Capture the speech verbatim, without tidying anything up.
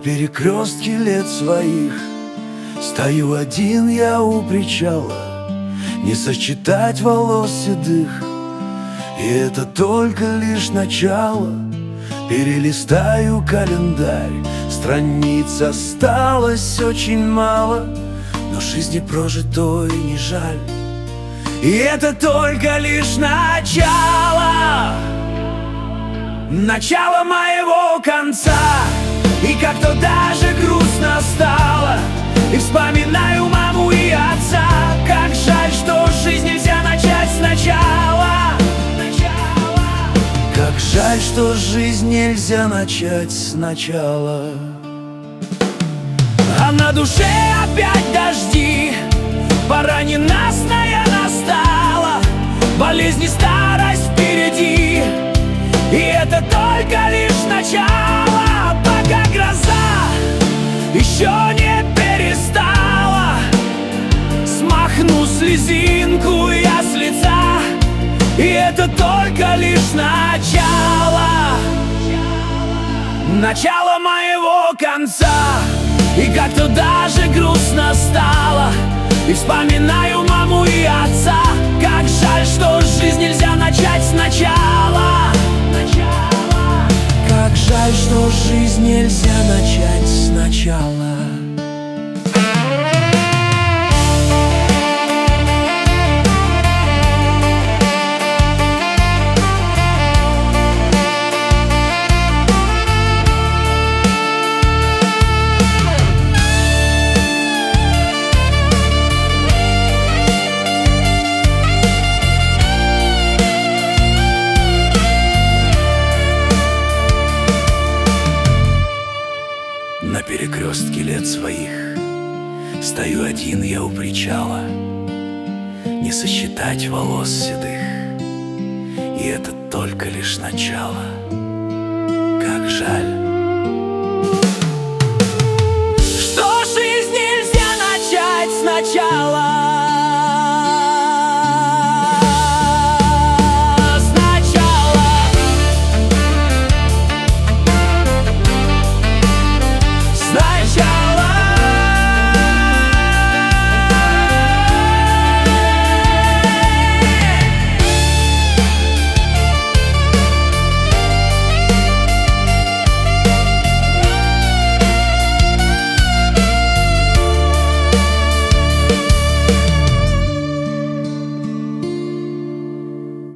перекрестке лет своих стою один я у причала, не сосчитать волос седых. И это только лишь начало. Перелистаю календарь, страниц осталось очень мало, но жизни прожитой не жаль. И это только лишь начало, начало моего конца. И как-то даже грустно стало, и вспоминаю маму и отца. Как жаль, что жизнь нельзя начать сначала. Как жаль, что жизнь нельзя начать сначала. А на душе опять дожди, пора ненастная настала, болезни, старость впереди. И это только лишь начало, пока гроза еще не перестала. Смахну слезинку я с лица, и это только лишь начало, начало моего конца. И как-то даже грустно стало, и вспоминаю маму и отца. Как жаль, что жизнь нельзя начать сначала. Как жаль, что жизнь нельзя начать сначала. На перекрестке лет своих стою один я у причала, не сосчитать волос седых. И это только лишь начало. Как жаль,